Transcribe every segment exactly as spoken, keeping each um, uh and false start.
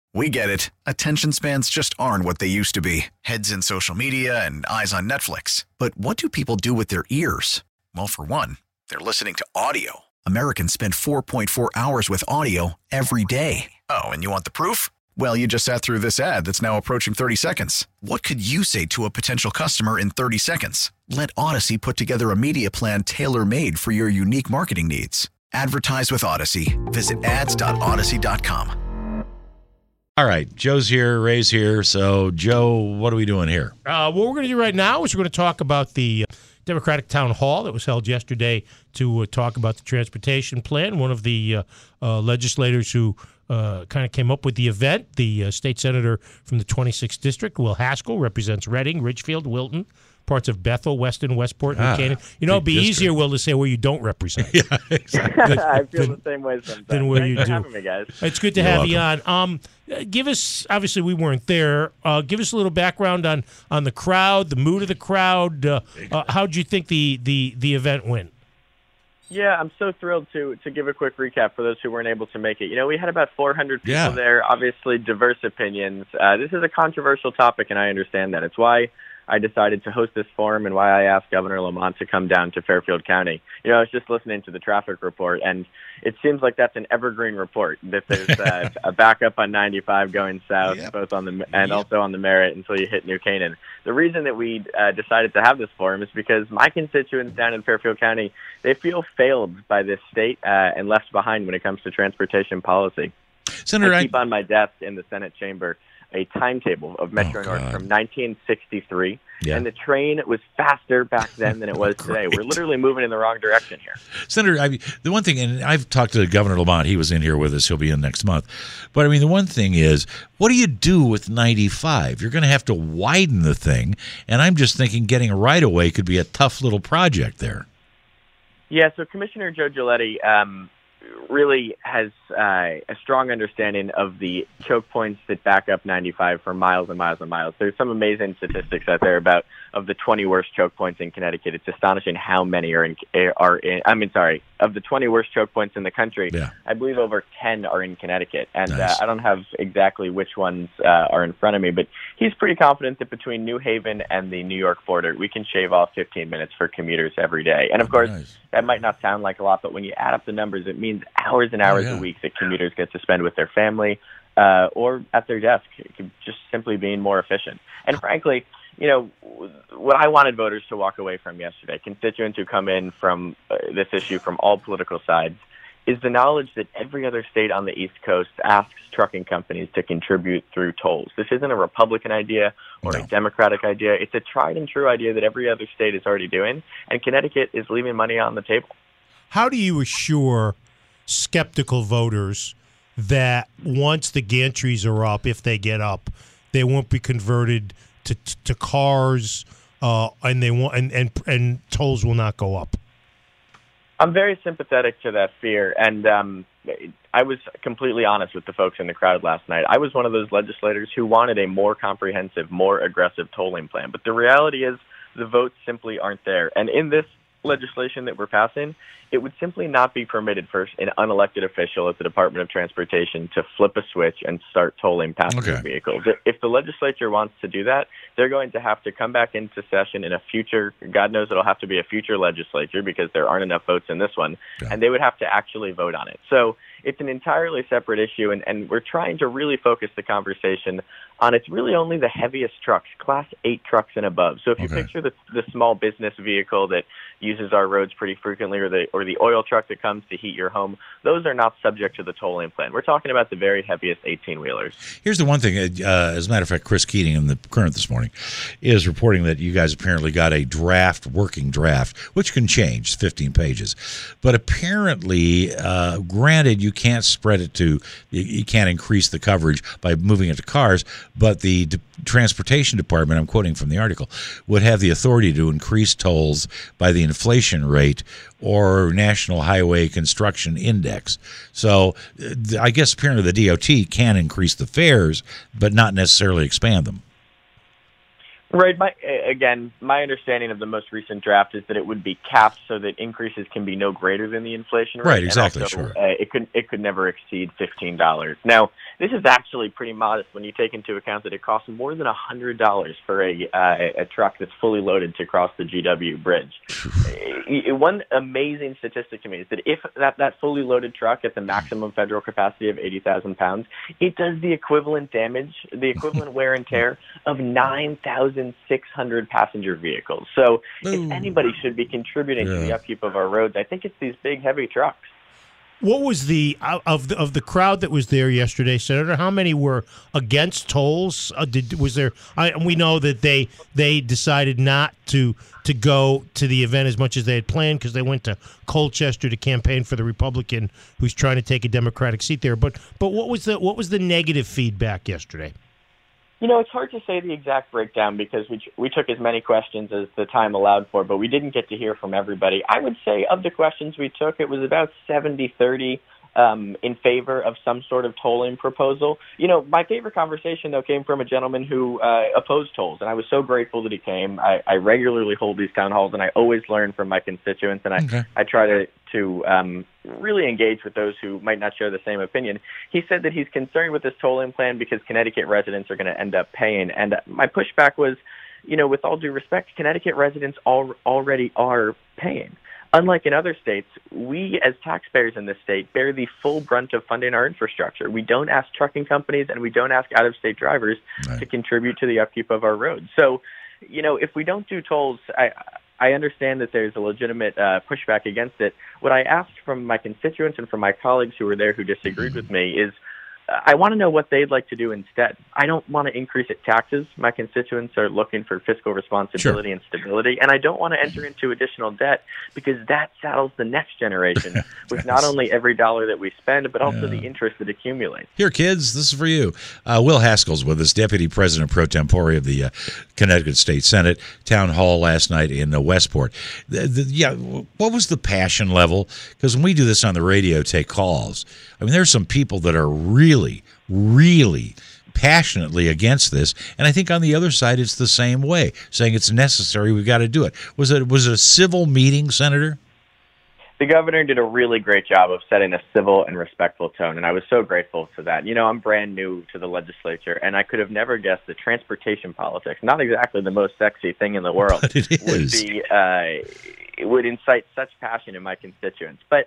We get it. Attention spans just aren't what they used to be. Heads in social media and eyes on Netflix. But what do people do with their ears? Well, for one, they're listening to audio. Americans spend four point four hours with audio every day. Oh, and you want the proof? Well, you just sat through this ad that's now approaching thirty seconds. What could you say to a potential customer in thirty seconds? Let Odyssey put together a media plan tailor-made for your unique marketing needs. Advertise with Odyssey. Visit ads dot odyssey dot com. All right, Joe's here, Ray's here. So, Joe, what are we doing here? Uh, what we're going to do right now is we're going to talk about the Democratic Town Hall that was held yesterday to uh, talk about the transportation plan. One of the uh, uh, legislators who uh, kind of came up with the event, the uh, state senator from the twenty-sixth District, Will Haskell, represents Reading, Ridgefield, Wilton, parts of Bethel, Weston, Westport, and ah, Canaan. You know, it'd be district. easier, Will, to say where you don't represent. Yeah, exactly. I feel than, the same way sometimes. Than where Thanks you for do. having me, guys. It's good to You're have welcome. you on. Um, give us, obviously we weren't there, uh, give us a little background on, on the crowd, the mood of the crowd. Uh, uh, how'd you think the, the, the event went? Yeah, I'm so thrilled to to give a quick recap for those who weren't able to make it. You know, we had about four hundred people Yeah. there, obviously diverse opinions. Uh, this is a controversial topic, and I understand that. It's why I decided to host this forum and why I asked Governor Lamont to come down to Fairfield County. You know, I was just listening to the traffic report, and it seems like that's an evergreen report, that there's uh, a backup on ninety-five going south, Yep. both on the and Yep. also on the Merritt until you hit New Canaan. The reason that we uh, decided to have this forum is because my constituents down in Fairfield County, they feel failed by this state uh, and left behind when it comes to transportation policy. Senator, I I, keep on my desk in the Senate chamber a timetable of Metro Oh, North God. from nineteen sixty-three, Yeah. and the train was faster back then than it was today. We're Great. literally moving in the wrong direction here. Senator, I, the one thing, and I've talked to Governor Lamont. He was in here with us. He'll be in next month. But, I mean, the one thing is, what do you do with ninety-five? You're going to have to widen the thing, and I'm just thinking getting a right-of-way could be a tough little project there. Yeah, so Commissioner Joe Giletti um, really has uh, a strong understanding of the choke points that back up ninety-five for miles and miles and miles. There's some amazing statistics out there about of the twenty worst choke points in Connecticut. It's astonishing how many are in, are in I mean, sorry, of the twenty worst choke points in the country, Yeah. I believe over ten are in Connecticut. And Nice. uh, I don't have exactly which ones uh, are in front of me, but he's pretty confident that between New Haven and the New York border, we can shave off fifteen minutes for commuters every day. And of course, Nice. that might not sound like a lot, but when you add up the numbers, it means hours and hours Oh, yeah. a week that commuters get to spend with their family uh, or at their desk, it could just simply being more efficient. And frankly, you know, what I wanted voters to walk away from yesterday, constituents who come in from uh, this issue from all political sides, is the knowledge that every other state on the East Coast asks trucking companies to contribute through tolls. This isn't a Republican idea or No. a Democratic idea. It's a tried and true idea that every other state is already doing, and Connecticut is leaving money on the table. How do you assure skeptical voters that once the gantries are up, if they get up, they won't be converted to to cars, uh, and they won't, and, and and tolls will not go up? I'm very sympathetic to that fear, and um, I was completely honest with the folks in the crowd last night. I was one of those legislators who wanted a more comprehensive, more aggressive tolling plan, but the reality is the votes simply aren't there. And in this legislation that we're passing, it would simply not be permitted for an unelected official at the Department of Transportation to flip a switch and start tolling passenger Okay. vehicles. If the legislature wants to do that, they're going to have to come back into session in a future, God knows it'll have to be a future legislature because there aren't enough votes in this one, Yeah. and they would have to actually vote on it. So it's an entirely separate issue, and, and we're trying to really focus the conversation on it's really only the heaviest trucks, class eight trucks and above. So if you Okay. picture the, the small business vehicle that uses our roads pretty frequently, or the or the oil truck that comes to heat your home, those are not subject to the tolling plan. We're talking about the very heaviest eighteen-wheelers. Here's the one thing. Uh, as a matter of fact, Chris Keating in the Current this morning is reporting that you guys apparently got a draft, working draft, which can change, fifteen pages. But apparently, uh, granted, you can't spread it to, you, you can't increase the coverage by moving it to cars, but the D- Transportation Department, I'm quoting from the article, would have the authority to increase tolls by the inflation rate or National Highway Construction Index. So uh, I guess apparently the D O T can increase the fares, but not necessarily expand them. Right. My, again, my understanding of the most recent draft is that it would be capped so that increases can be no greater than the inflation rate. Right, exactly, also, sure. Uh, it could it could never exceed fifteen dollars. Now, this is actually pretty modest when you take into account that it costs more than one hundred dollars for a uh, a truck that's fully loaded to cross the G W bridge. One amazing statistic to me is that if that, that fully loaded truck at the maximum federal capacity of eighty thousand pounds, it does the equivalent damage, the equivalent wear and tear of nine thousand six hundred passenger vehicles. So Ooh. if anybody should be contributing yeah. to the upkeep of our roads, I think it's these big, heavy trucks. What was the of the of the crowd that was there yesterday, Senator? How many were against tolls? Uh, did was there? I, we know that they they decided not to to go to the event as much as they had planned because they went to Colchester to campaign for the Republican who's trying to take a Democratic seat there. But but what was the what was the negative feedback yesterday? You know, it's hard to say the exact breakdown because we we took as many questions as the time allowed for, but we didn't get to hear from everybody. I would say of the questions we took, it was about seventy thirty um, in favor of some sort of tolling proposal. You know, my favorite conversation, though, came from a gentleman who uh, opposed tolls, and I was so grateful that he came. I, I regularly hold these town halls, and I always learn from my constituents, and I, okay. I try to to um, really engage with those who might not share the same opinion. He said that he's concerned with this tolling plan because Connecticut residents are going to end up paying. And my pushback was, you know, with all due respect, Connecticut residents al- already are paying. Unlike in other states, we as taxpayers in this state bear the full brunt of funding our infrastructure. We don't ask trucking companies and we don't ask out-of-state drivers right. to contribute to the upkeep of our roads. So, you know, if we don't do tolls, I I understand that there's a legitimate uh, pushback against it. What I asked from my constituents and from my colleagues who were there who disagreed with me is uh, I want to know what they'd like to do instead. I don't want to increase taxes. My constituents are looking for fiscal responsibility sure. and stability, and I don't want to enter into additional debt because that saddles the next generation yes. with not only every dollar that we spend, but also yeah. the interest that accumulates. Here, kids, this is for you. Uh, Will Haskell's with us, Deputy President Pro Tempore of the uh, Connecticut State Senate, Town Hall last night in uh, Westport. The, the, yeah, what was the passion level? Because when we do this on the radio, take calls, I mean, there's some people that are really, really passionately against this, and I think on the other side it's the same way, saying it's necessary, we've got to do it. Was it was it a civil meeting, Senator? The governor did a really great job of setting a civil and respectful tone, and I was so grateful for that. You know, I'm brand new to the legislature, and I could have never guessed that transportation politics, not exactly the most sexy thing in the world, but it is. would be uh, it would incite such passion in my constituents. But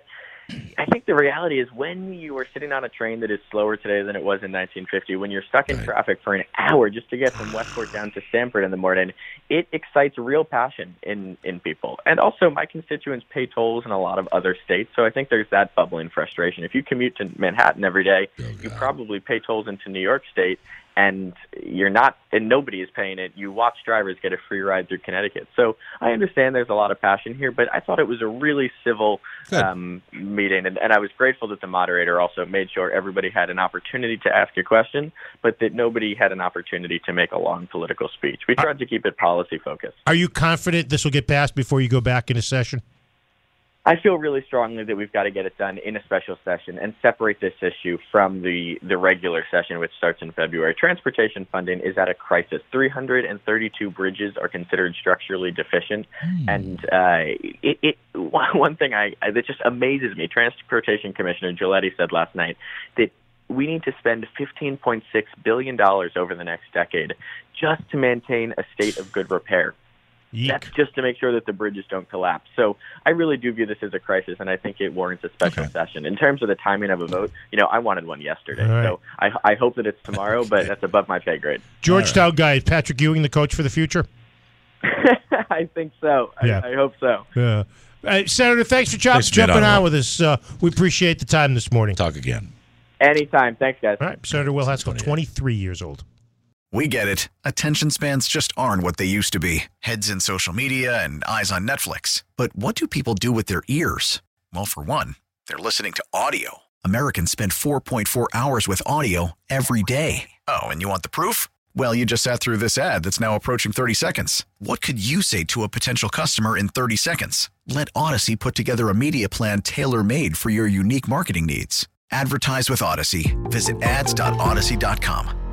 I think the reality is when you are sitting on a train that is slower today than it was in nineteen fifty, when you're stuck in right. traffic for an hour just to get from Westport down to Stamford in the morning, it excites real passion in, in people. And also, my constituents pay tolls in a lot of other states, so I think there's that bubbling frustration. If you commute to Manhattan every day, oh, you probably pay tolls into New York State, and you're not, and nobody is paying it. You watch drivers get a free ride through Connecticut. So I understand there's a lot of passion here, but I thought it was a really civil um, meeting, and, and I was grateful that the moderator also made sure everybody had an opportunity to ask a question, but that nobody had an opportunity to make a long political speech. We tried to keep it policy focused. Are you confident this will get passed before you go back into session? I feel really strongly that we've got to get it done in a special session and separate this issue from the, the regular session, which starts in February. Transportation funding is at a crisis. three hundred thirty-two bridges are considered structurally deficient. Mm. And uh, it, it, one thing I, that just amazes me, Transportation Commissioner Giletti said last night that we need to spend fifteen point six billion dollars over the next decade just to maintain a state of good repair. Yeek. That's just to make sure that the bridges don't collapse. So I really do view this as a crisis, and I think it warrants a special okay. session. In terms of the timing of a vote, you know, I wanted one yesterday. Right. So I, I hope that it's tomorrow, okay. but that's above my pay grade. Georgetown right. guy, is Patrick Ewing the coach for the future? I think so. Yeah. I, I hope so. Yeah. Hey, Senator, thanks for, thanks for jumping on, on with us. Uh, we appreciate the time this morning. Talk again. Anytime. Thanks, guys. All right. Senator Will Haskell, twenty-three years old. We get it. Attention spans just aren't what they used to be. Heads in social media and eyes on Netflix. But what do people do with their ears? Well, for one, they're listening to audio. Americans spend four point four hours with audio every day. Oh, and you want the proof? Well, you just sat through this ad that's now approaching thirty seconds. What could you say to a potential customer in thirty seconds? Let Odyssey put together a media plan tailor-made for your unique marketing needs. Advertise with Odyssey. Visit ads dot odyssey dot com.